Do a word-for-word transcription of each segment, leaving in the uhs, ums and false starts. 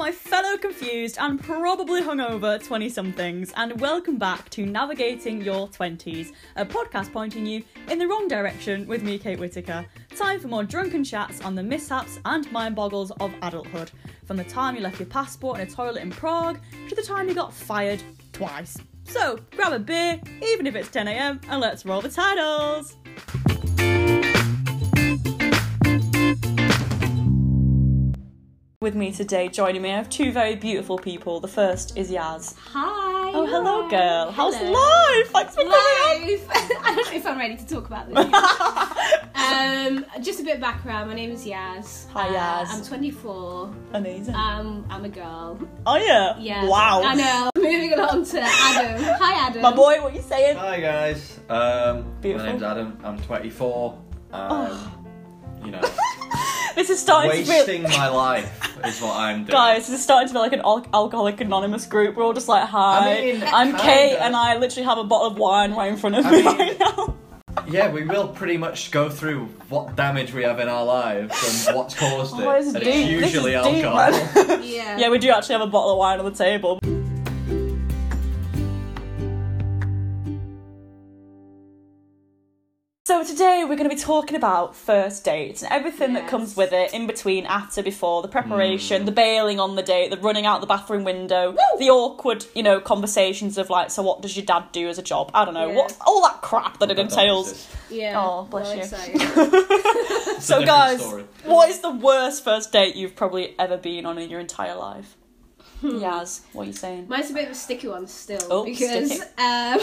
my fellow confused and probably hungover twenty-somethings, and welcome back to Navigating Your twenties, a podcast pointing you in the wrong direction with me, Kate Whitaker. Time for more drunken chats on the mishaps and mind boggles of adulthood, from the time you left your passport in a toilet in Prague to the time you got fired twice. So, grab a beer, even if it's ten a.m, and let's roll the titles! With me today, joining me, I have two very beautiful people. The first is Yaz. Hi. Oh, hello, hi. girl. How's Hello. life? Thanks for coming on. Life. I don't know if I'm ready to talk about this. um, just a bit of background. My name is Yaz. Hi, Yaz. Uh, I'm twenty-four. Amazing. Um, I'm a girl. Oh, yeah? Yeah. Wow. I know. Moving along to Adam. Hi, Adam. My boy, what are you saying? Hi guys, um, Beautiful. my name's Adam, I'm twenty-four, um, Oh. you know, This is starting to wasting feel... my life is what I'm doing. Guys, this is starting to be like an al- alcoholic anonymous group. We're all just like, hi, I mean, I'm kinda. Kate, and I literally have a bottle of wine right in front of I me mean- right now. Yeah, we will pretty much go through what damage we have in our lives and what's caused it, Oh, it's and deep. it's This usually is deep, alcohol. man. Yeah. Yeah, we do actually have a bottle of wine on the table. So today we're going to be talking about first dates and everything that Yes. comes with it, in between, after, before, the preparation, Mm. the bailing on the date, the running out the bathroom window, the awkward, you know, conversations of like, so what does your dad do as a job? I don't know, Yeah. what all that crap that it That's entails. Yeah. Oh, bless well, you. exciting. It's a So different guys, story. what is the worst first date you've probably ever been on in your entire life? Yaz, what are you saying? Mine's a bit of a sticky one still, Oh, because sticky. um,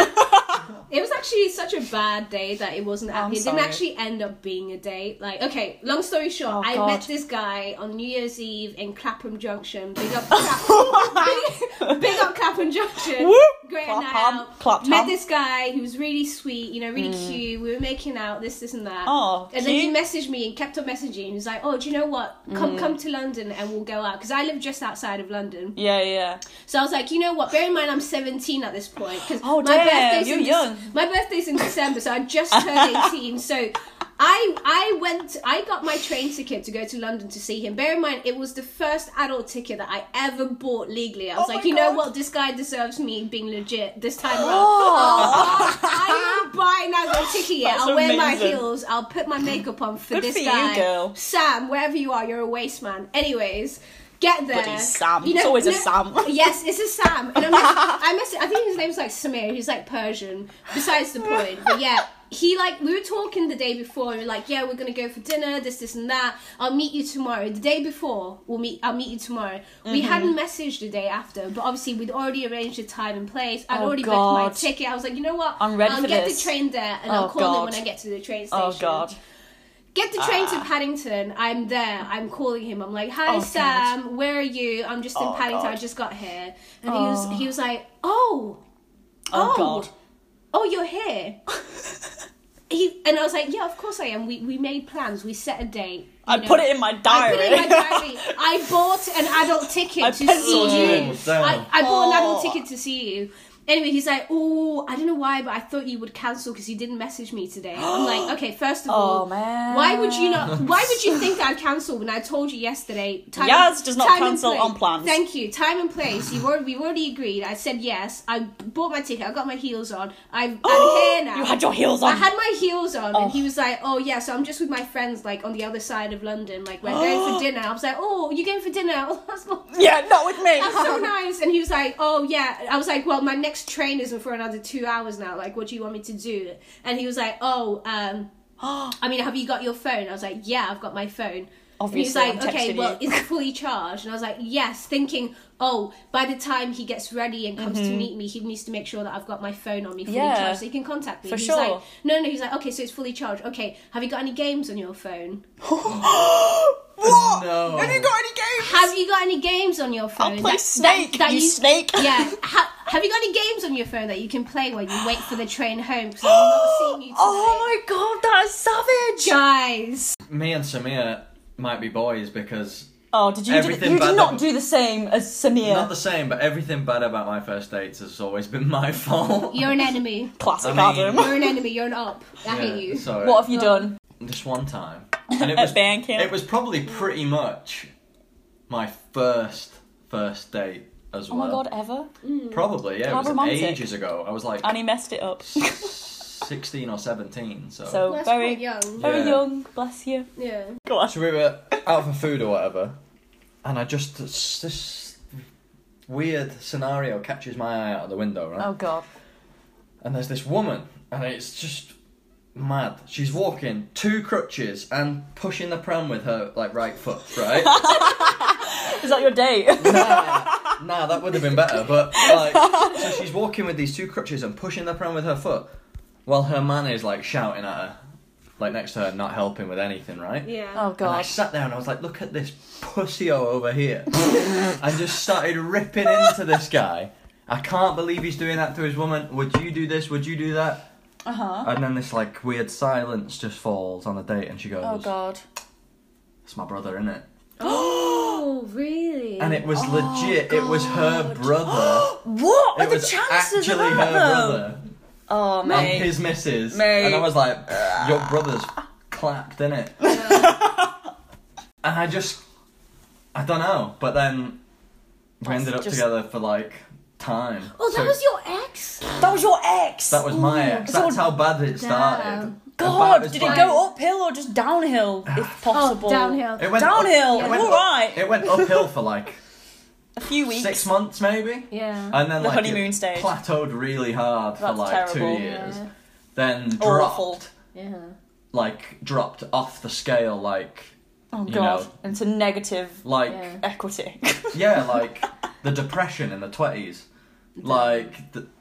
it was actually such a bad day that it wasn't. I'm it didn't sorry. actually end up being a date. Like, okay, long story short, Oh, I God. met this guy on New Year's Eve in Clapham Junction. Big up, Clap- big, big up Clapham Junction. Whoop. Great Clap night ham, out. clap Met ham. this guy who was really sweet, you know, really cute. We were making out, this, this, and that. Oh, and then he cute. messaged me and kept on messaging. He was like, "Oh, do you know what? Come, come to London and we'll go out." Because I live just outside of London. Yeah, yeah. So I was like, you know what? Bear in mind, I'm seventeen at this point because Oh, my damn, birthday's you're in Dec- young. my birthday's in December, so I just turned eighteen. So I I went, I got my train ticket to go to London to see him. Bear in mind, it was the first adult ticket that I ever bought legally. I was Oh like, my you know God. what? This guy deserves me being legit this time around. Oh, I will buy an adult ticket. Yeah, That's I'll wear my amazing. heels. I'll put my makeup on for Good this for you, guy. girl. Sam, wherever you are, you're a waste man. Anyways. Get there. Bloody Sam. You know, It's always a no- Sam. Yes, it's a Sam. And I'm like, I mess I think his name's like Samir. He's like Persian. Besides the point. But yeah, he like, we were talking the day before. And we were like, yeah, we're going to go for dinner, this, this and that. I'll meet you tomorrow. The day before, we'll meet. I'll meet you tomorrow. We Mm-hmm. hadn't messaged the day after. But obviously, we'd already arranged a time and place. I'd Oh, already booked my God. ticket. I was like, you know what? I'm ready I'll for get this. the train there. And Oh, I'll call him God. when I get to the train station. Oh, God. Get the train Ah. to Paddington. I'm there. I'm calling him. I'm like, "Hi, Oh, Sam. Where are you? I'm just in Oh, Paddington. God. I just got here." And Oh. he was he was like, "Oh, Oh, oh, God. oh, you're here." he and I was like, "Yeah, of course I am. We we made plans. We set a date. you I know." put it in my I diary. put it in my diary. I bought an adult ticket I to penciled see you you. in. Damn. I, I bought an adult Oh. ticket to see you. Anyway, he's like, "Oh, I don't know why, but I thought you would cancel because you didn't message me today." I'm like, "Okay, first of all, Oh, man. why would you not? Why would you think I'd cancel when I told you yesterday? Time, Yaz does not time and cancel place. on plans. Thank you. Time and place. You've already, we've already agreed. I said yes. I bought my ticket. I got my heels on. I've, I'm here now. You had your heels on. I had my heels on, Oh. and he was like, "Oh yeah, so I'm just with my friends, like on the other side of London. Like we're going for dinner." I was like, "Oh, you going for dinner? Oh, that's not." Yeah, not with me. That's so nice. And he was like, "Oh yeah." I was like, "Well, my next train isn't for another two hours now. Like, what do you want me to do?" And he was like, "Oh, um, I mean, have you got your phone?" I was like, "Yeah, I've got my phone." Obviously, and he was like, I'm "Okay, texting well, you." is it fully charged?" And I was like, "Yes," thinking, "Oh, by the time he gets ready and comes to meet me, he needs to make sure that I've got my phone on me fully Mm-hmm. Yeah. charged so he can contact me." For He's sure. like, "No, no." He's like, "Okay, so it's fully charged. Okay, have you got any games on your phone? What? No. Have you got any games? Have you got any games on your phone?" I'll play that- Snake, that- that you snake. Yeah. Ha- have you got any games on your phone that you can play while you wait for the train home? Because I'm not seeing you today. Oh my God, that is savage. Guys. Me and Samir might be boys because Oh, did you? Do, Everything you did bad not ab- do the same as Samir. not the same, but everything bad about my first dates has always been my fault. You're an enemy. Classic I mean- Adam. You're an enemy. You're an up. I Yeah, hate you. Sorry. What have you done? Just one time. And it At was band camp? it was probably pretty much my first first date as Oh well. my god, ever? Probably, yeah. How it was romantic. ages ago. I was like And he messed it up. sixteen or seventeen, so. So That's very, quite young. very Yeah. young. Bless you. Yeah. Go on. So we were out for food or whatever, and I just this, this weird scenario catches my eye out of the window, right? Oh god. And there's this woman, and it's just mad. She's walking two crutches and pushing the pram with her like right foot, right? Is that your date? nah, nah, that would have been better. But like, so she's walking with these two crutches and pushing the pram with her foot, while her man is like shouting at her, like next to her, not helping with anything, right? Yeah. Oh And I god. sat there and I was like, look at this pussyo over here. And just started ripping into this guy. I can't believe he's doing that to his woman. Would you do this? Would you do that? Uh huh. And then this like weird silence just falls on the date and she goes, Oh god. it's my brother, innit? Oh, really? And it was Oh, legit. It was her God. brother. What are It the was chances actually of her that? though? brother. Oh And mate. his missus. Mate. And I was like, your brother's clapped, innit? Yeah. And I just, I don't know. But then we That's ended up just- together for like time. Oh, that So was your ex? That was your ex. that was my Ooh, ex. so- That's how bad it started. Damn. God, About as did it bad- go uphill or just downhill, if possible? Oh, downhill. It went Downhill. Up, it went All up- right. It went uphill for like A few weeks. six months maybe. Yeah. And then The like honeymoon it stage. plateaued really hard for That's like terrible. two years. Yeah. Then dropped, Awful. Yeah. like dropped off the scale, like Oh you god. know. Into negative like Yeah. equity. yeah, like the depression in the twenties, like the,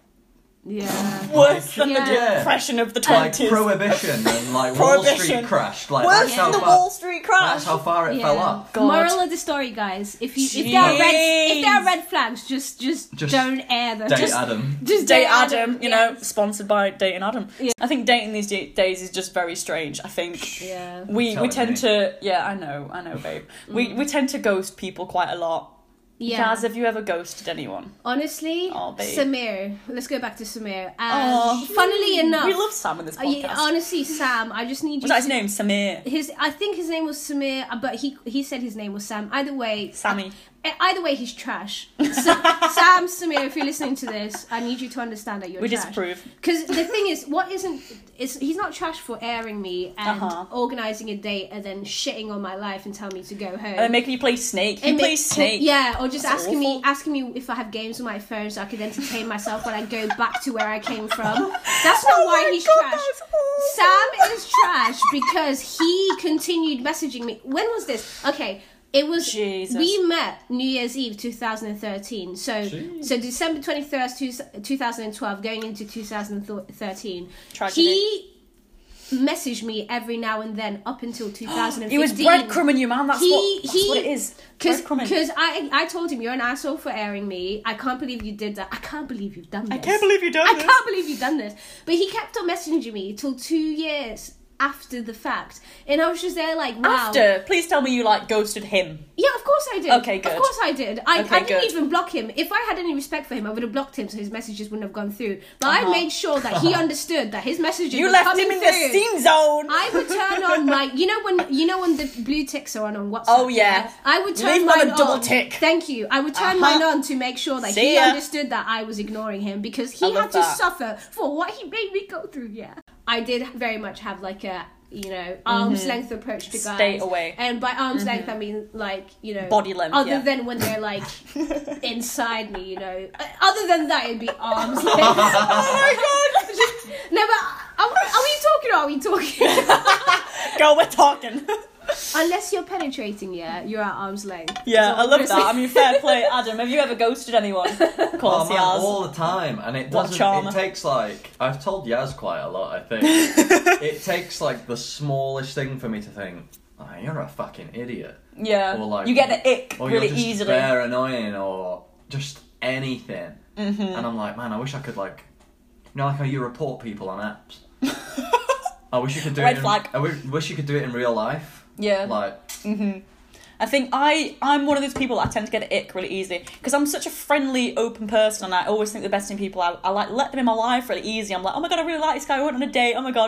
Yeah. Worse than Yeah. the depression of the like twenties. prohibition and like Wall Street Prohibition. crashed. Like Worse that's how than the far. Wall Street crash. That's how far it Yeah. fell off. God. Moral of the story, guys: if you if there are red if there are Jeez. red flags, just just, Just don't air them. Date Just, Adam. just Date Adam, you know, Yes. sponsored by Dating Adam. Yeah. I think dating these da- days is just very strange. I think Yeah. we we Telling tend me. to yeah, I know, I know, babe. We we tend to ghost people quite a lot. Yeah. Gaz, have you ever ghosted anyone? Honestly, Aw, babe. Samir. Let's go back to Samir. Aw. Um, funnily enough, We love Sam in this uh, yeah, podcast. honestly, Sam. I just need you. Was that his to- name? Samir. His, I think his name was Samir, uh, but he he said his name was Sam. Either way, Sammy. uh, either way, he's trash. So, Sam, Samir, if you're listening to this, I need you to understand that you're We trash. disapprove. Because the thing is, what isn't is he's not trash for airing me and Uh-huh. organising a date and then shitting on my life and telling me to go home. And then making you play Snake. You And play make- Snake. Yeah, or just That's asking me awful. asking me if I have games on my phone so I could entertain myself when I go back to where I came from. That's not Oh why my he's God, trash. that's awful. Sam is trash because he continued messaging me. When was this? Okay. It was Jesus. we met New Year's Eve two thousand thirteen. So Jeez. so December twenty-first, two thousand twelve, going into two thousand thirteen. Tragedy. He messaged me every now and then up until two thousand fifteen. He was breadcrumbing you, man. That's, He- what, that's he- what it is. Because Breadcrumbing. I, I told him, you're an asshole for airing me. I can't believe you did that. I can't believe you've done this. I can't believe you done I this. can't believe you've done this. But he kept on messaging me till two years after the fact. And I was just there like, wow. After, please tell me you like ghosted him. Yeah, of course I did. Okay, good. Of course I did. I, Okay, I didn't good. even block him. If I had any respect for him, I would have blocked him so his messages wouldn't have gone through. But Uh-huh. I made sure that he understood that his messages You were left coming him in through. the steam zone. I would turn on my, you know when you know when the blue ticks are on on WhatsApp. Oh, yeah. I would turn Leave him mine on a double on. tick. Thank you. I would turn Uh-huh. mine on to make sure that See he ya. understood that I was ignoring him because he I had love to that. suffer for what he made me go through. Yeah, I did very much have like a you know arm's length approach to guys. Mm-hmm. Stay away. And by arm's length, I mean like you know Body length, Other yeah. than when they're like inside me, you know. Uh, Other than that, it'd be arm's length. Oh my god. No, but are, are we talking or are we talking? Girl, we're talking. Unless you're penetrating, yeah, you're at arm's length. Yeah, That's I all love I'm that. gonna I mean, fair play, Adam. Have you ever ghosted anyone? Of Oh course he man, has. all the time, and it What doesn't. charmer. It takes like I've told Yaz quite a lot. I think it takes like the smallest thing for me to think, oh, you're a fucking idiot, Yeah. Or like- you get the ick or really you're just easily. bare annoying, or just anything. Mm-hmm. And I'm like, man, I wish I could like, you know, like how you report people on apps. I wish you could do Red it. In, flag. I wish, wish you could do it in real life. Yeah. Like, Mm-hmm. I think I, I'm one of those people that I tend to get an ick really easily because I'm such a friendly, open person and I always think the best in people. I, I like let them in my life really easy. I'm like, oh my god, I really like this guy. I went on a date. Oh my god.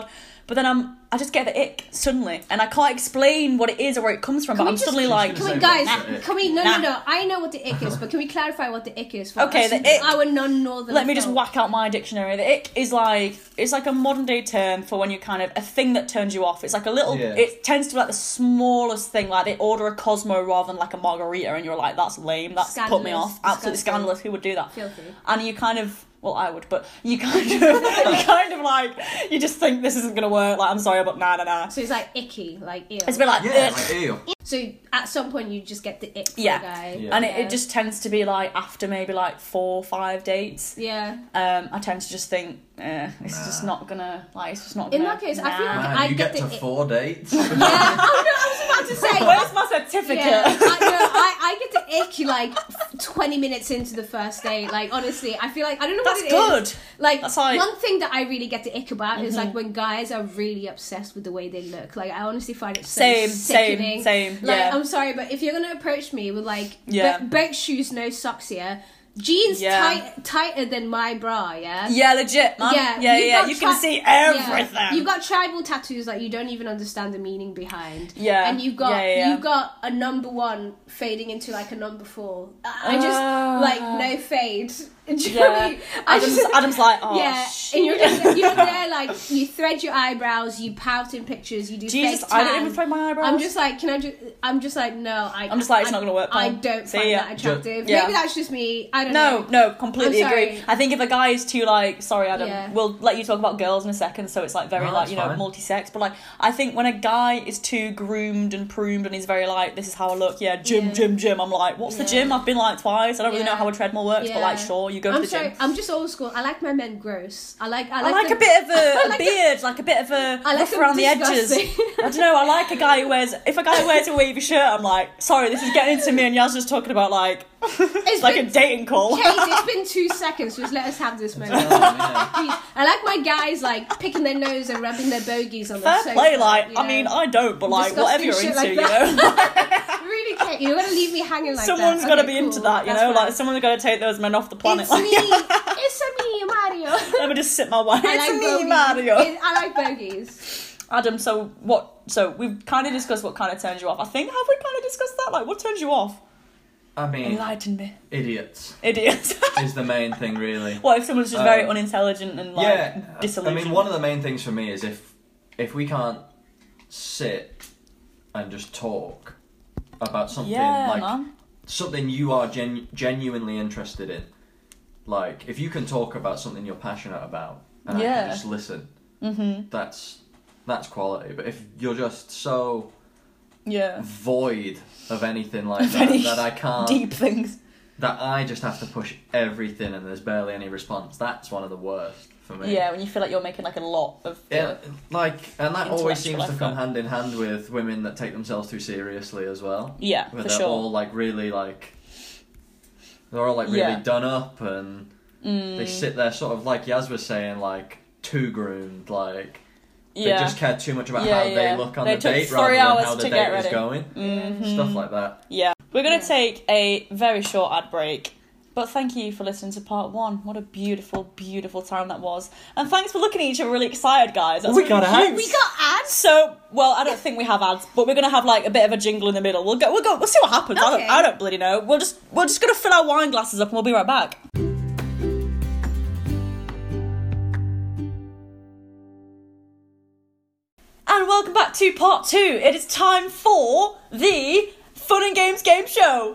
but then I'm I just get the ick suddenly, and I can't explain what it is or where it comes from. Can but we I'm just- suddenly She's like, gonna Can we, say, guys, what's the ick? can we, no, Nah. no, no, I know what the ick is, but can we clarify what the ick is for Okay, us, the ick- our non-northern let me just folk? whack out my dictionary. The ick is like, it's like a modern day term for when you kind of, a thing that turns you off. It's like a little, Yeah. it tends to be like the smallest thing, like they order a Cosmo rather than like a margarita, and you're like, that's lame, that's put me Scandalous, off. Absolutely disgusting. scandalous, who would do that? Filthy. And you kind of, well, I would, but you kind of, you kind of like, you just think this isn't going to work, like, I'm sorry, but nah, nah, nah. So it's like icky, like ew. It's a bit like, Yeah, ugh. like, ew. So at some point you just get the ick for Yeah. a guy. Yeah. And it, it just tends to be like after maybe like four or five dates. Yeah. Um, I tend to just think, eh, it's Nah. just not gonna, like, it's just not In gonna. that case, I feel nah. like- Man, I you get get, the to ick. four dates. Yeah. Oh no, I was about to say. Where's my certificate? Yeah, I, no, I, I get the ick like twenty minutes into the first date. Like honestly, I feel like I don't know That's what it good. is. Like That's like- one thing that I really get the ick about is Mm-hmm. like when guys are really obsessed with the way they look. Like I honestly find it so Same, same, sickening. same, Like yeah. I'm sorry, but if you're gonna approach me with like Yeah. bo- boat shoes, no socks here, jeans Yeah. tight tighter than my bra, yeah. Yeah, legit, man. Yeah, yeah, you've yeah. got You can tri- see Yeah. everything. You've got tribal tattoos that you don't even understand the meaning behind. Yeah. And you've got Yeah, yeah, yeah. you've got a number one fading into like a number four. I just Ah. like no fade. Do you know what I Yeah. mean? I Adam's, just- Adam's like, oh, yeah, shit. and you're just you're there like you thread your eyebrows, you pout in pictures, you do Jesus, fake I don't tan. even thread my eyebrows. I'm just like, can I just? I'm just like, no, I. I'm just like, it's I- not gonna work, I pal. don't See find ya. that attractive. Yeah. Maybe that's just me. I don't No, know. no, completely I'm sorry. agree. I think if a guy is too like, sorry, Adam, Yeah. we'll let you talk about girls in a second, so it's like very No, like that's you know fine. multi-sex. But like, I think when a guy is too groomed and pruned and he's very like, this is how I look, yeah, gym, Yeah. gym, gym. I'm like, what's the Yeah. gym? I've been like twice. I don't really Yeah. know how a treadmill works, but like, Yeah. sure, you go I'm to the sorry. gym. I'm just old school. I like my men gross. I like. I I like, like them- a bit of a, I a like beard, like a bit of a I like rough them around the edges. disgusting. I don't know. I like a guy who wears. If a guy wears a wavy shirt, I'm like, sorry, this is getting into me. And Yaz just talking about like, it's like been- a dating call. Kate, it's been two seconds. Just let us have this moment. Oh, yeah. Please. I like my guys like picking their nose and rubbing their bogies on Fair the sofa. play, like you I know? mean, I don't, but like whatever Disgusting you're shit into, like you that. know. Really, Kate, you're gonna leave me hanging like Someone's that. got to Okay, be into cool. that, you That's know. fine. Like someone's got to take those men off the planet. It's Like, me. It's a me, Mario. let me just sit my way. I It's like me, bogies. Mario. It- I like bogies. Adam, so what? So we've kind of discussed what kind of turns you off. I think have we kind of discussed that? Like, what turns you off? I mean, Enlighten me, idiots idiot. is the main thing, really. What if someone's just very Um, unintelligent and like yeah, I disillusioned? mean, one of the main things for me is if if we can't sit and just talk about something yeah, like man. something you are genu- genuinely interested in, like if you can talk about something you're passionate about and I Yeah. can just listen, Mm-hmm. that's that's quality. But if you're just so Yeah. void of anything like Of that any that I can't Deep things. that I just have to push everything and there's barely any response, that's one of the worst for me. Yeah, when you feel like you're making like a lot of. The, Yeah, like, and that always Intellectual seems to come effort. hand in hand with women that take themselves too seriously as well. Yeah, Where for they're sure. all like really like, they're all like really Yeah. done up and Mm, they sit there sort of like Yaz was saying, like too groomed, like they yeah. just care too much about Yeah, how yeah. they look on They the took date three rather than hours how the to date get is ready. going. Mhm. Stuff like that. Yeah. We're going to Yeah. take a very short ad break. But thank you for listening to part one. What a beautiful, beautiful time that was. And thanks for looking at each other really excited, guys. That's We really got cute. ads. We got ads. So, well, I don't think we have ads, but we're gonna have like a bit of a jingle in the middle. We'll go. We'll go. We'll see what happens. I Okay. don't. I don't bloody know. We'll just. We're just gonna fill our wine glasses up, and we'll be right back. And welcome back to part two. It is time for the Fun and Games game show.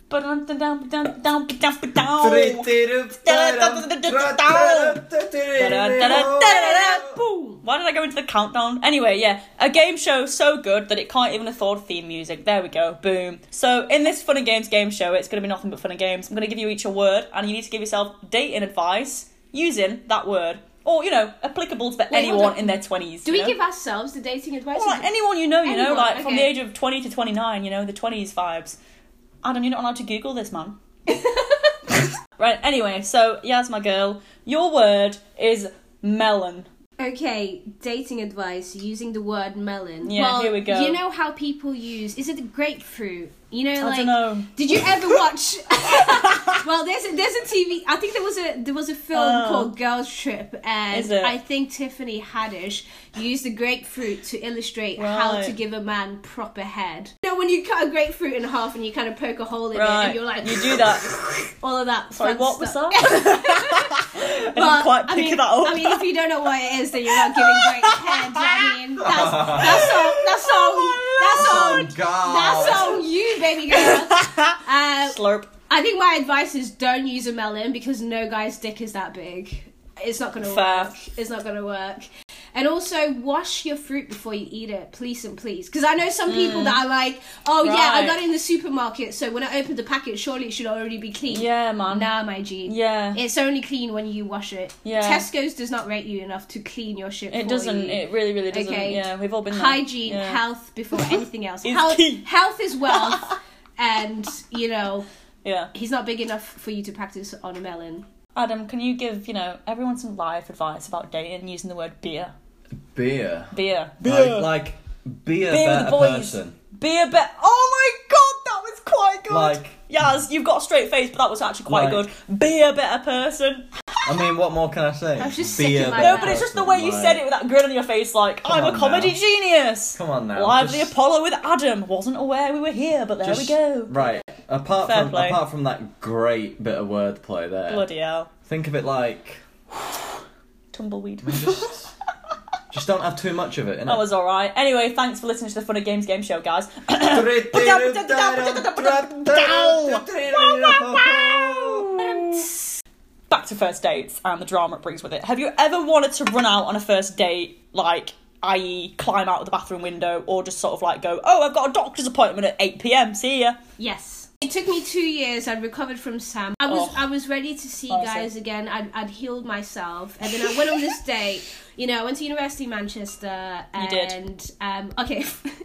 Boom. Why did I go into the countdown? Anyway, yeah, a game show so good that it can't even afford theme music. There we go, boom. So in this Fun and Games game show, it's going to be nothing but fun and games. I'm going to give you each a word, and you need to give yourself dating advice using that word. Or, you know, applicable to Wait, hold anyone on. in their twenties. Do you we know? give ourselves the dating advice? Well, like anyone you know, you know, Anyone, like from the okay. age of twenty to twenty-nine, you know, the twenties vibes. Adam, you're not allowed to Google this, man. Right, anyway, so, Yaz, my girl, your word is melon. Okay, dating advice using the word melon. Yeah, well, here we go. You know how people use, is it grapefruit? You know, I like, don't know. did you ever watch? Well, there's a, there's a T V. I think there was a there was a film Oh. called Girls Trip, and Is it? I think Tiffany Haddish used a grapefruit to illustrate how Right. to give a man proper head. You know, when you cut a grapefruit in half and you kind of poke a hole in it, Right. and you're like, You do that. all of that. Sorry, fun what was stuff. that? I didn't But, quite I pick mean, that up. I mean, if you don't know what it is, then you're not giving great head. I mean, that's that's all. That's all. That's all. Oh God. That's on you, baby girl. Uh, Slurp. I think my advice is don't use a melon because no guy's dick is that big. It's not gonna Fair. work. It's not gonna work. And also wash your fruit before you eat it, please and please. Because I know some people that are like, oh yeah, I Right. got it in the supermarket, so when I opened the packet, surely it should already be clean. Yeah, man. Nah, my G. Yeah. It's only clean when you wash it. Yeah. Tesco's does not rate you enough to clean your shit. It for doesn't. You. It really, really doesn't. Okay. Yeah, we've all been there. Hygiene, Yeah. health before anything else. Is health, key. health is wealth, and you know Yeah. he's not big enough for you to practice on a melon. Adam, can you give, you know, everyone some life advice about dating using the word beer? Beer. Beer. Like, like be a Beer with better the boys. person. Be a bit. Oh my god, that was quite good. Like- Yaz, you've got a straight face, but that was actually quite Like- good. Be a better person. I mean, what more can I say? I was just Be sick a in my better No, but it's just the person, way you like- said it with that grin on your face, like, Come I'm a on comedy now. genius. Come on now. Lively just- Apollo with Adam. Wasn't aware we were here, but there just- we go. Right. Apart Fair from play. apart from that great bit of wordplay there, Bloody hell. think of it like Tumbleweed. just just don't have too much of it. That was alright. Anyway, thanks for listening to the Fun and Games Game Show, guys. Back to first dates and the drama it brings with it. Have you ever wanted to run out on a first date, like, that is climb out of the bathroom window, or just sort of like go, oh, I've got a doctor's appointment at eight p.m, see ya? Yes. It took me two years. I'd recovered from Sam. I was Oh. I was ready to see Honestly. guys again. I'd, I'd healed myself, and then I went on this date. You know, I went to University of Manchester, and You did. um, okay.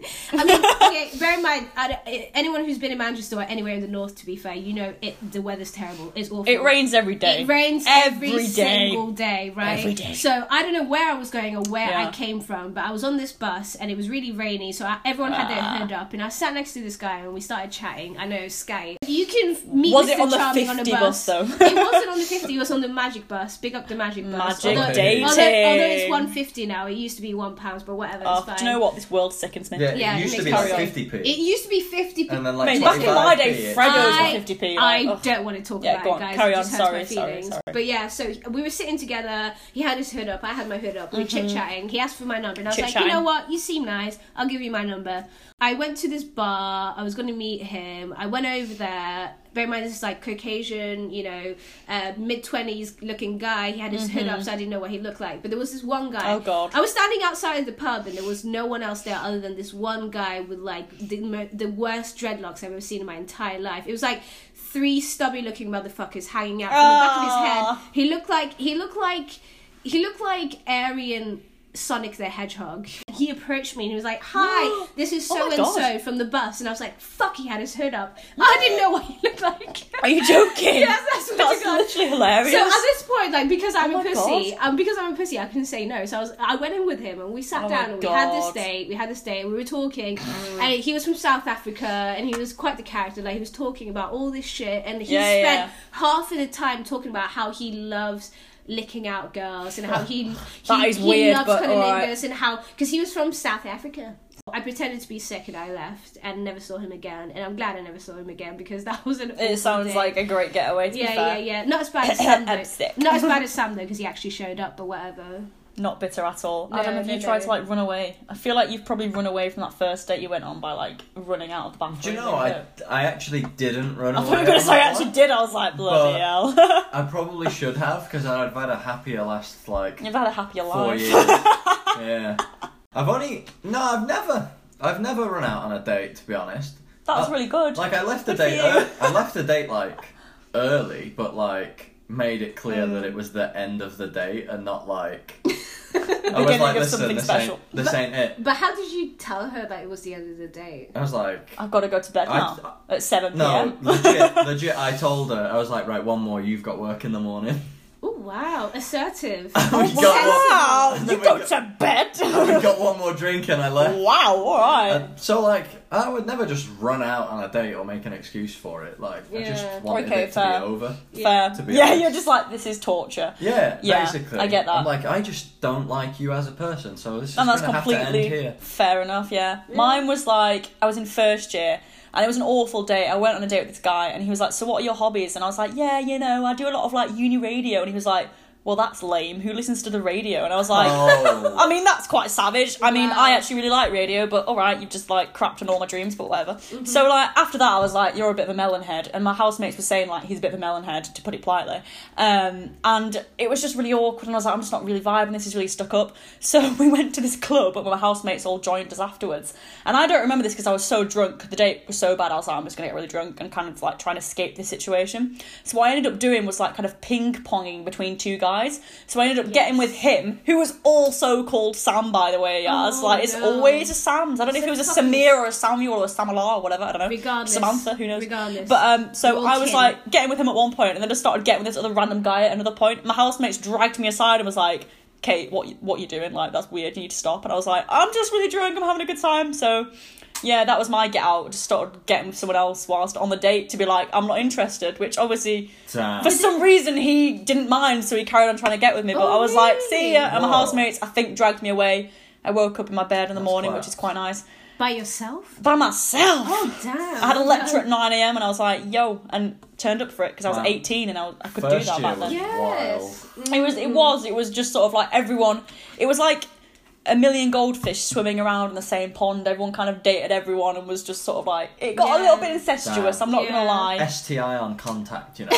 I mean, okay. Bear in mind, I, anyone who's been in Manchester or anywhere in the north, to be fair, you know, it the weather's terrible. It's awful. It rains every day. It rains every, Every day. single day, right? Every day. So I don't know where I was going or where Yeah. I came from, but I was on this bus and it was really rainy, so I, everyone had their Ah. hood up, and I sat next to this guy and we started chatting. I know Skype. You can f- meet Was Mister it on the Charming on a fifty bus. bus, though? It wasn't on the fifty. It was on the Magic Bus. Big up the Magic Bus. Magic although, dating. Although, although it's one fifty now. It used to be one pound, but whatever. Oh, it's fine. do you know what? This world sickens me. Yeah, Yeah, it used it to be makes like carry on. fifty p. It used to be fifty. And then like Mate, back in my day, twenty-five p. Fregos I- were fifty p. I Like, ugh. don't want to talk Yeah, about go it, on. guys. Carry It on. just hurts Sorry, my sorry, feelings. sorry. But yeah, so we were sitting together. He had his hood up. I had my hood up. We were chit chatting. He asked for my number, and I was like, you Chit-chatting. know what? You seem nice. I'll give you my number. I went to this bar. I was going to meet him. I went over there. Bear in mind, this is like Caucasian, you know, uh, mid twenties looking guy. He had his hood up, so I didn't know what he looked like. But there was this one guy. Oh, God. I was standing outside of the pub, and there was no one else there other than this one guy with like the mo- the worst dreadlocks I've ever seen in my entire life. It was like three stubby looking motherfuckers hanging out from the back of his Ah. head. He looked like he looked like he looked like Aryan Sonic the Hedgehog. He approached me and he was like, "Hi, this is Oh so my and God. so from the bus," and I was like, "Fuck!" He had his hood up. I didn't know what he looked like. Are you joking? Yes, that's what That's I got. literally hilarious. So at this point, like because I'm Oh a my pussy, God. um, because I'm a pussy, I couldn't say no. So I was, I went in with him and we sat Oh my down and we had this God. date. We had this date. We were talking, and he was from South Africa, and he was quite the character. Like he was talking about all this shit, and he Yeah, spent yeah. half of the time talking about how he loves licking out girls and how he he, That is he weird, loves but alright. cunnilingus and how because he was from South Africa. I pretended to be sick and I left and never saw him again, and I'm glad I never saw him again because that was an awful It sounds day. like a great getaway, to Yeah, be yeah, fair. yeah. Not as bad as Sam I'm though. sick. Not as bad as Sam though, because he actually showed up. But whatever. Not bitter at all. No, Adam, have no, you tried no. to like run away? I feel like you've probably run away from that first date you went on by like running out of the bathroom. Do you know, I, I actually didn't run I away. thought you were going to say I on actually that did. I was like, bloody But- hell. I probably should have, because I've had a happier last, like, You've had a happier four life. years. Yeah. I've only... No, I've never... I've never run out on a date, to be honest. That was Uh, really good. Like, I left the Good for date... you. ear- I left the date, like, early, but, like, made it clear Mm. that it was the end of the date and not, like... I was beginning like, of listen, something this special." ain't, this ain't it. But how did you tell her that it was the end of the date? I was like... I've got to go to bed I- now at seven No, p.m. legit, legit, I told her, I was like, right, one more, you've got work in the morning. Oh wow, assertive. we got Wow, one, and you then go we got, to bed. and we got one more drink and I left. Wow, all right. Uh, so like, I would never just run out on a date or make an excuse for it. Like, I just Yeah. wanted Okay, it to fair. be over. Fair. To be yeah, honest. you're just like, this is torture. Yeah, Yeah, basically. I get that. I'm like, I just don't like you as a person, so this is And going that's to have to end completely here. fair enough, yeah. Mine was like, I was in first year, and it was an awful date. I went on a date with this guy, and he was like, so what are your hobbies? And I was like, yeah, you know, I do a lot of like uni radio. And he was like, well, that's lame. Who listens to the radio? And I was like, Oh. I mean, that's quite savage. I mean, Wow. I actually really like radio, but all right, you've just like crapped on all my dreams, but whatever. So like after that, I was like, you're a bit of a melon head, and my housemates were saying like he's a bit of a melon head, to put it politely. Um, and it was just really awkward, and I was like, I'm just not really vibing. This is really stuck up. So we went to this club, and my housemates all joined us afterwards. And I don't remember this because I was so drunk. The date was so bad. I was like, I'm just gonna get really drunk and kind of like trying to escape this situation. So what I ended up doing was like kind of ping ponging between two guys. So I ended up getting with him, who was also called Sam, by the way. Yes, Oh, like it's no. always a Sam's. I don't know if it was a Samir or a Samuel or a Samala or whatever. I don't know. Regardless. Samantha, who knows? Regardless. But um, so We're all I was kin. like getting with him at one point, and then I started getting with this other random guy at another point. My housemates dragged me aside and was like, Kate, what you, what you doing? Like, that's weird. You need to stop. And I was like, I'm just really drunk. I'm having a good time. So yeah, that was my get out. Just started getting with someone else whilst on the date to be like, I'm not interested. Which obviously, Damn. for some reason, he didn't mind, so he carried on trying to get with me. But Oh, I was like, see ya. And my Whoa. housemates, I think, dragged me away. I woke up in my bed in the That's morning, class. which is quite nice. By yourself? By myself. Oh damn. I had a lecture at nine a.m. and I was like, yo, and turned up for it because I was Wow. eighteen and I, was, I could First do that year back then. was- Yes. It was, it was, it was just sort of like everyone, it was like a million goldfish swimming around in the same pond. Everyone kind of dated everyone and was just sort of like, it got a Yeah. little bit incestuous, Damn. I'm not Yeah. gonna lie. S T I on contact, you know.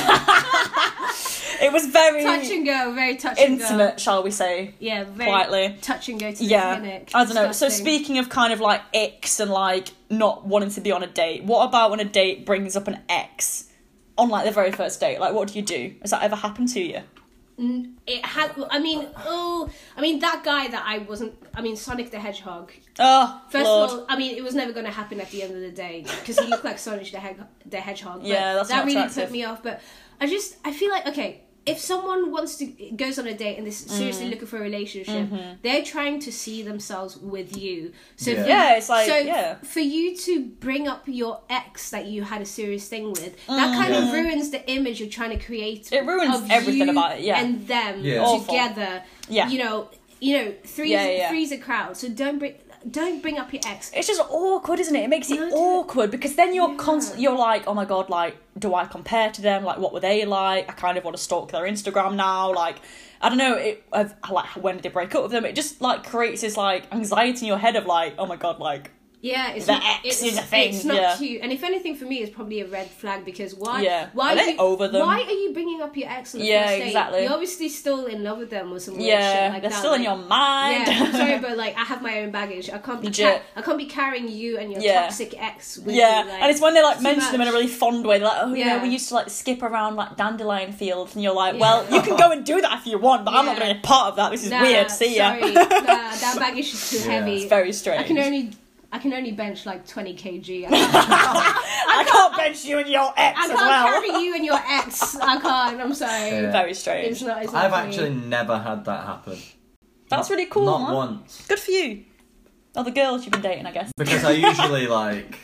It was very Touch and go, very touch and go. intimate, shall we say, Yeah, very politely. touch and go to Yeah, the clinic. I don't know. So Disgusting. speaking of kind of like icks and like not wanting to be on a date, what about when a date brings up an ex on like the very first date? Like, what do you do? Has that ever happened to you? Mm, it had. I mean, oh, I mean that guy that I wasn't. I mean, Sonic the Hedgehog. Oh, First Lord. of all, I mean, it was never going to happen at the end of the day because he looked like Sonic the, Heg- the Hedgehog. But Yeah, that's that not really attractive. put me off. But I just, I feel like okay. If someone wants to goes on a date and they're seriously Mm. looking for a relationship, Mm-hmm. they're trying to see themselves with you. So Yeah. for, Yeah, it's like, so yeah. for you to bring up your ex that you had a serious thing with, that kind of Yeah. ruins the image you're trying to create. Mm-hmm. It ruins of everything you about it, yeah. and them Yeah. Awful. together. Yeah. You know, you know, three's, Yeah, yeah, yeah. three's a crowd. So don't bring don't bring up your ex. It's just awkward, isn't it? It makes it No, I do. awkward because then you're Yeah. constant. You're like, oh my god, like, do I compare to them? Like, what were they like? I kind of want to stalk their Instagram now. Like, I don't know. It I've, like when did they break up with them? It just like creates this like anxiety in your head of like, oh my god, like. Yeah, it's The not, ex it's, is a thing, It's not yeah. cute, and if anything, for me, it's probably a red flag because why? Yeah. Why Are they you, over them? Why are you bringing up your ex on the Yeah, first date? exactly. You're obviously still in love with them or some weird Yeah, shit like they're that. still in like- your mind. Yeah, I'm sorry, but like I have my own baggage. I can't be Legit. ca- I can't be carrying you and your Yeah. toxic ex with Yeah, you. Like, and it's when they like too mention them in a much. really fond way. They're like, oh, you know, Yeah. we used to like skip around like dandelion fields, and you're like, Yeah. well, you can go and do that if you want, but I'm not Yeah. going to be a part of that. This is Nah, weird. See ya. Sorry, nah, that baggage is too Yeah. heavy. It's very strange. I can only I can only bench like twenty kilograms. I can't, I can't bench you and your ex I as can't well. carry you and your ex. I can't. I'm sorry. Yeah. Very strange. It's not. It's not I've for me. actually never had that happen. That's really cool, Not man. once. Good for you. Other girls you've been dating, I guess. Because I usually like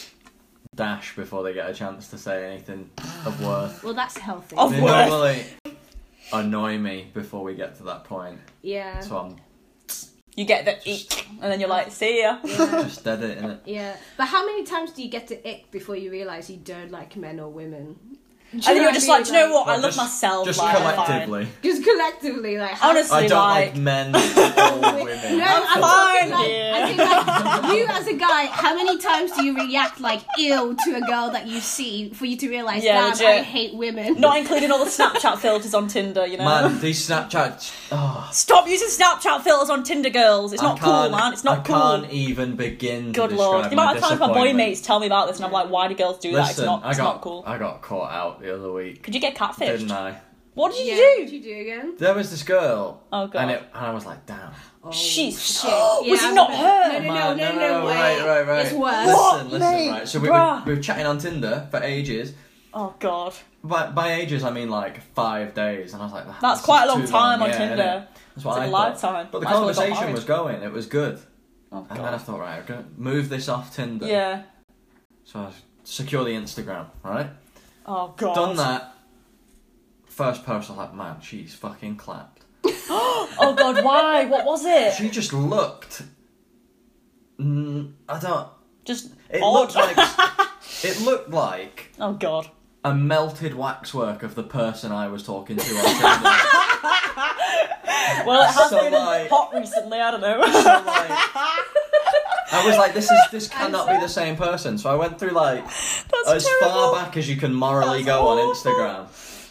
dash before they get a chance to say anything of worth. Well, that's healthy. Of They worth. normally annoy me before we get to that point. Yeah. So I'm You get the eek, and then you're like, see ya. Yeah. just dead it, innit? Yeah. But how many times do you get to ick before you realise you don't like men or women? Do you And then know you're what just I like, do you know mean? what? I Well, love just- myself. Just like, I'm collectively. Just collectively, like how- Honestly, I don't like- like men or women. No, I'm I'm, fine, talking like, yeah. I think like you as a guy, how many times do you react like ill to a girl that you see for you to realise Yeah, damn, legit. I hate women? Not including all the Snapchat filters on Tinder, you know. Man, these Snapchats. Oh, Stop using Snapchat filters on Tinder, girls. It's I not cool, can't- man. It's not I cool. can't even begin to Good describe lord. The my amount of times my boy disappointment. mates tell me about this, and I'm like, why do girls do that? It's Listen, not, I it's got not cool. I got caught out the other week, Could you get catfished? didn't I? What did you Yeah, do? what did you do again? There was this girl, Oh, God. and, it, and I was like, damn. Oh, She's- shit. Was Yeah, it not I her? remember- No, no, Man, no, no, no, wait. right, right, right. It's worse. What? Listen, listen, Mate, right. So we, bruh. we, we were chatting on Tinder for ages, Oh god. By, by ages, I mean like five days, and I was like, That's this quite is a long too time long. on Yeah, Tinder. innit? That's what It's I like a thought. lifetime. But the Might as well have got conversation married. was going, it was good. Oh And then I god. thought, right, I'm going to move this off Tinder. Yeah. So I secure the Instagram, right? Oh god. Done that. First post, I was like, man, she's fucking clapped. Oh god, why? What was it? She just looked. Mm, I don't. Just It odd. looked like. It looked like Oh god. a melted waxwork of the person I was talking to on Tinder. Well, it has So, been like- hot recently. I don't know. So, like, I was like, this is this cannot be the same person. So I went through like That's as terrible. far back as you can morally That's go on awful. Instagram,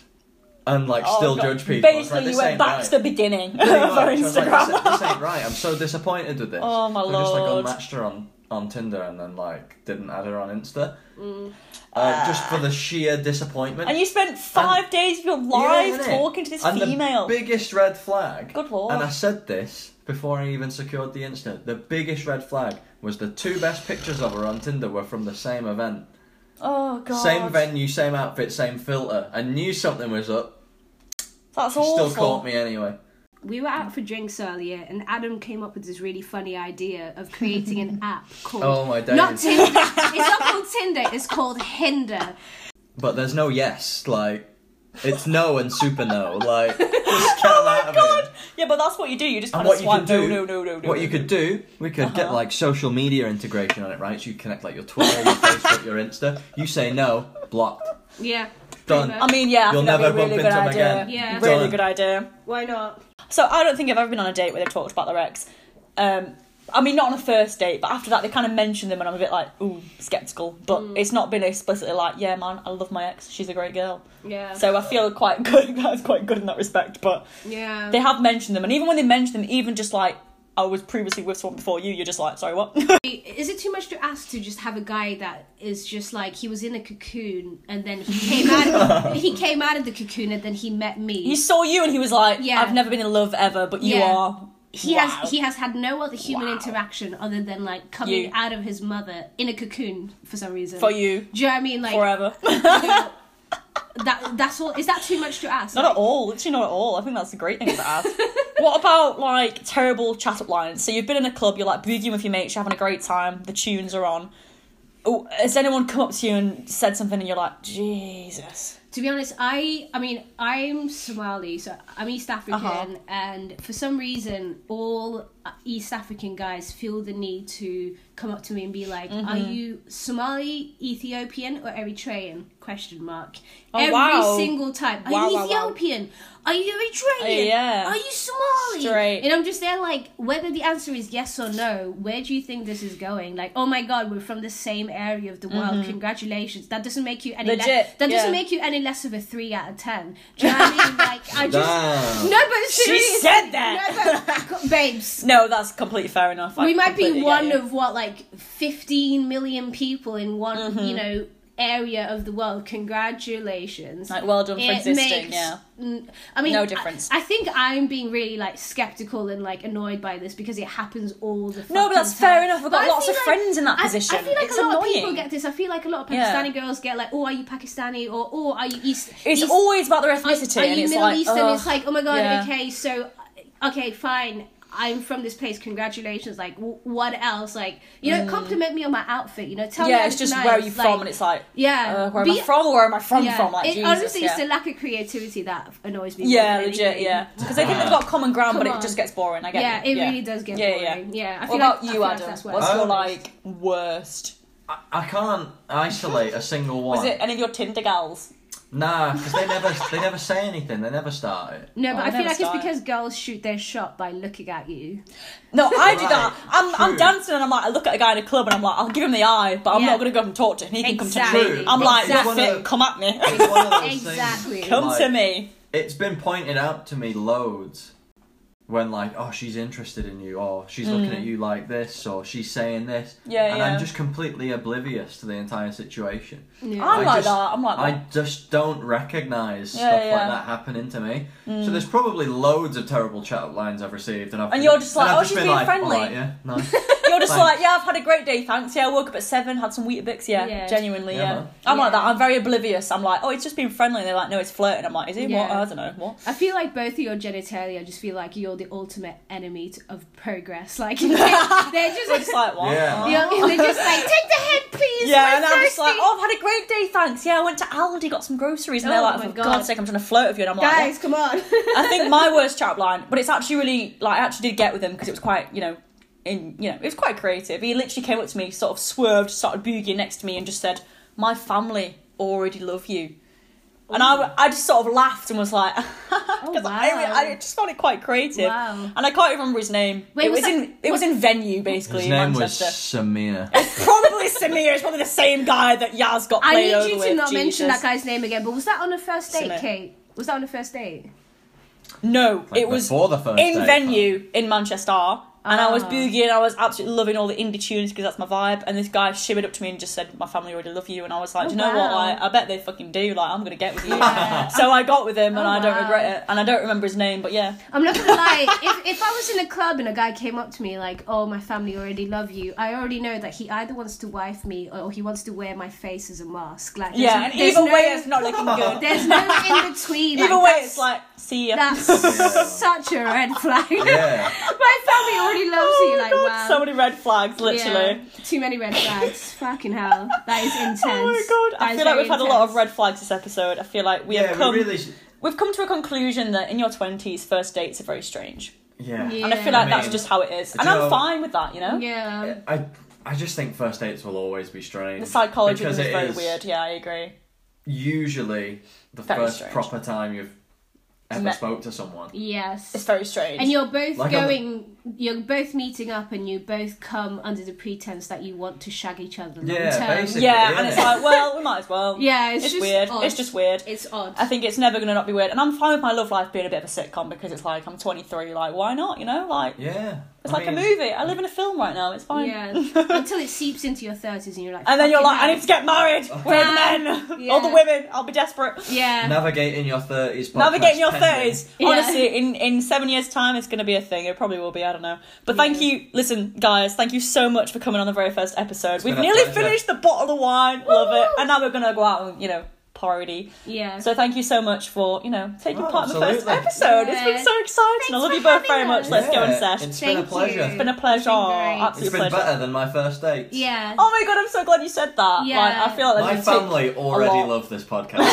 and like Oh, still God. judge people. I was Basically, like, this you went ain't back right. to the beginning Pretty for much. I was like, Instagram. this, this ain't right. I'm so disappointed with this. Oh, my so I just like lord. unmatched her on, on Tinder and then like didn't add her on Insta. Mm. Uh, just for the sheer disappointment. And you spent five days of your life innit? talking to this and female. The biggest red flag. Good lord. And I said this before I even secured the Insta. The biggest red flag was the two best pictures of her on Tinder were from the same event. Oh god. Same venue, same outfit, same filter. I knew something was up. That's She awful. still caught me anyway. We were out for drinks earlier, and Adam came up with this really funny idea of creating an app called Oh my days. not Tinder. It's not called Tinder. It's called Hinder. But there's no yes. Like, it's no and super no. Like, just get them out of here. Yeah, but that's what you do. You just And kind what of you swipe. can do, no, no, no, no, no. what you could do, we could get Uh-huh. like social media integration on it, right? So you connect like your Twitter, your Facebook, your Insta. You say no, blocked. Yeah. Done. pretty I much. mean, yeah, I You'll think that'd never be a really bump good into 'em idea. again. Yeah. Really Done. good idea. Why not? So I don't think I've ever been on a date where they've talked about their ex. Um, I mean, not on a first date, but after that they kind of mentioned them, and I'm a bit like, ooh, skeptical. But Mm. it's not been explicitly like, yeah, man, I love my ex. She's a great girl. Yeah. So I feel quite good. That's quite good in that respect. But Yeah. they have mentioned them, and even when they mention them, even just like, I was previously with someone before you, you're just like, sorry, what? Is it too much to ask to just have a guy that is just like he was in a cocoon and then he came out of, he came out of the cocoon and then he met me. He saw you and he was like, Yeah. I've never been in love ever, but you Yeah. are. He Wow. has he has had no other human Wow. interaction other than like coming You. out of his mother in a cocoon for some reason. For you. Do you know what I mean? Like Forever. you know, that that's all. Is that too much to ask? Not Like, at all. Literally not at all. I think that's a great thing to ask. What about, like, terrible chat-up lines? So you've been in a club, you're, like, boogieing with your mates, you're having a great time, the tunes are on. Oh, has anyone come up to you and said something and you're like, Jesus? To be honest, I I mean I'm Somali, so I'm East African, Uh-huh. and for some reason, all East African guys feel the need to come up to me and be like, Mm-hmm. "Are you Somali, Ethiopian, or Eritrean?" Question mark. Oh, Every wow. single time. Are Wow, you wow, wow. Ethiopian? Are you Eritrean? Yeah. Are you Somali? Straight. And I'm just there like, whether the answer is yes or no, where do you think this is going? Like, oh my God, we're from the same area of the world. Congratulations. That doesn't make you any Mm-hmm. Legit, less. That doesn't yeah. make you any less of a three out of ten. Do you know what I mean? Like, I just Damn. no, but She seriously, said that. No, but, babes. No, that's completely fair enough. I We might be completely get one you. of what, like fifteen million people in one, Mm-hmm. you know, area of the world. Congratulations. Like, well done for It existing, makes- yeah. n- I mean, No difference. I, I think I'm being really like skeptical and like annoyed by this because it happens all the. No, but that's fucking fair time. enough. We've But got I lots feel of like- friends in that I- position. I feel like It's a lot annoying. of people get this. I feel like a lot of Yeah. Pakistani girls get like, "Oh, are you Pakistani?" or "Oh, are you East?" It's East- always about their are, ethnicity, are and you it's Middle like, Eastern? ugh, It's like, oh my God, yeah. okay, so okay, fine. I'm from this place. Congratulations. Like, w- what else? Like, you know, compliment me on my outfit. You know, tell me Mm. Yeah, it's it's just nice. where are you like, from, and it's like, yeah, uh, where am Be- I from, or where am I from yeah. from? Like, it, Jesus, honestly, yeah. it's the lack of creativity that annoys me. Yeah, more than legit, anything. yeah. Because they think they've got common ground, Come but on. it just gets boring. I get Yeah, you. it really does get Yeah, boring. yeah. Yeah, I What feel about like, I you, feel like Adam? that's where What's it's your, Um, like, worst? I, I can't isolate a single one. Was it any of your Tinder gals? Nah, because they never they never say anything. They never start it. No, but Oh, I I feel never like it's start. because girls shoot their shot by looking at you. No, I do Right, that. I'm, I'm true. dancing and I'm like, I look at a guy in a club and I'm like, I'll give him the eye, but I'm Yeah. not going to go up and talk to him. He can come to Exactly. me. True, I'm but like, it's you're one fit, of- come at me. It's one of those Exactly. things. Come like, to me. It's been pointed out to me loads. when like, oh, she's interested in you, or she's looking at you like this, or she's saying this, Yeah, and yeah. I'm just completely oblivious to the entire situation. Yeah. I'm I like just- that. I'm like that. I just don't recognise Yeah, stuff yeah. like that happening to me. So there's probably loads of terrible chat lines I've received, and I've And you're just like, and I've oh, just she's been being like, friendly. All right, yeah, nice. You're just Thanks. like, yeah, I've had a great day, thanks. Yeah, I woke up at seven, had some Weetabix. Yeah, Yeah. genuinely, Yeah, yeah. man. I'm like Yeah. that. I'm very oblivious. I'm like, oh, it's just being friendly. And they're like, no, it's flirting. I'm like, is it what? Yeah. I don't know. What? I feel like both of your genitalia just feel like you're the ultimate enemy to, of progress. Like they're just, They're just like, what? Yeah. Oh. you're, they're just like, take the head, please. Yeah, we're and I'm just like, thirsty." oh, I've had a great day, thanks. Yeah, I went to Aldi, got some groceries, and they're Oh like, my for God. God's sake, I'm trying to flirt with you. And I'm like, guys, come on. what? I think my worst chat line, but it's actually really, like, I actually did get with him because it was quite, you know, in, you know, it was quite creative. He literally came up to me, sort of swerved, started boogieing next to me, and just said, my family already love you. And I, I just sort of laughed and was like, because Oh, wow. I, I just found it quite creative. Wow. And I can't even remember his name. Wait, it was was, that- in it was in venue basically His in name was Manchester. Samir. Probably Samir. It's probably the same guy that Yaz got I played need over you to with. not Jesus. mention that guy's name again. But was that on a first date, Submit. Kate? Was that on a first date? No, Like it was before the first in date, venue in Manchester. And I was Ah. boogieing, I was absolutely loving all the indie tunes because that's my vibe. And this guy shimmered up to me and just said, my family already love you. And I was like, Oh, do you know what? wow. Like, I bet they fucking do. Like, I'm going to get with you. Yeah. So I got with him and Oh, I don't wow. regret it. And I don't remember his name, but yeah. I'm not gonna lie. If if I was in a club and a guy came up to me like, "Oh, my family already love you," I already know that he either wants to wife me or he wants to wear my face as a mask. Like, there's- Yeah, and there's either no, way, it's not looking good. There's no in between. Either like, way, that's- it's like, see ya. That's Yeah. such a red flag. Yeah. My family already loves Oh you. my Like, God, wow. so many red flags, literally. Yeah, too many red flags. Fucking hell. That is intense. Oh my God, That I is feel like very we've had a lot of intense. red flags this episode. I feel like we Yeah, have we come, really. we've come to a conclusion that in your twenties, first dates are very strange. Yeah. Yeah. And I feel like I that's mean, just how it is. do And you I'm know- fine with that, you know? Yeah. I I just think first dates will always be strange. The psychology because is it very is weird. Yeah, I agree. Usually, the Very first strange. proper time you've ever Met- spoke to someone. Yes. It's very strange. And you're both Like I'm- going, you're both meeting up, and you both come under the pretense that you want to shag each other long Yeah, term. basically. yeah, isn't and it's it? like, well, we might as well. Yeah, it's, It's just weird. Odd. It's just weird. It's odd. I think it's never going to not be weird. And I'm fine with my love life being a bit of a sitcom because it's like, I'm twenty-three, like, why not, you know? Like, Yeah. it's I like mean, a movie. I live in a film right now. It's fine. Yeah, until it seeps into your thirties, and you're like, And then you're "Fucking like, I hell." need to get married. Where are the men? Yeah. All the women. I'll be desperate. Yeah. Navigating your thirties. podcast Navigating your pending. thirties. Yeah. Honestly, in, in seven years' time, it's going to be a thing. It probably will be. I don't know. But thank Yeah. you. Listen, guys, thank you so much for coming on the very first episode. We've been a nearly pleasure. finished the bottle of wine. Love it. Woo! And now we're going to go out and, you know, party. Yeah. So thank you so much for, you know, taking Oh, part in the first absolutely. episode. It's been Yeah. so exciting. Thanks I love for you both very having much. us. Let's go and Yeah, sesh. It's been a Thank pleasure. you. It's been a pleasure. It's been great. Absolute It's been pleasure. better than my first date. yeah. Oh my God, I'm so glad you said that. Yeah. Like, I feel like My that's gonna take family a already lot. love this podcast.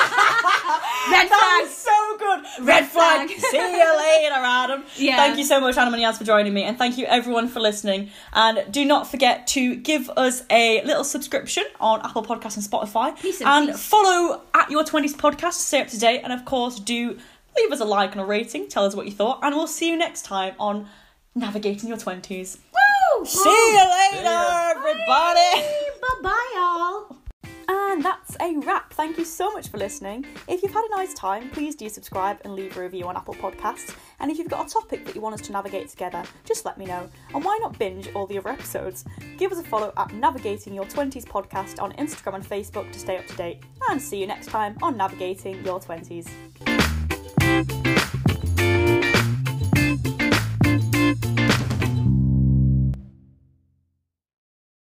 Red That flag. was so good. Red flag. flag. See you later, Adam. Yeah. Thank you so much, Adam and Yaz, for joining me. And thank you, everyone, for listening. And do not forget to give us a little subscription on Apple Podcasts and Spotify. Peace and and peace. follow at Your twenties Podcast to stay up to date. And, of course, do leave us a like and a rating. Tell us what you thought. And we'll see you next time on Navigating Your twenties. Woo! See you later, ya. everybody. Bye bye, y'all. And that's a wrap. Thank you so much for listening. If you've had a nice time, please do subscribe and leave a review on Apple Podcasts. And if you've got a topic that you want us to navigate together, just let me know. And why not binge all the other episodes? Give us a follow at Navigating Your twenties Podcast on Instagram and Facebook to stay up to date. And see you next time on Navigating Your twenties.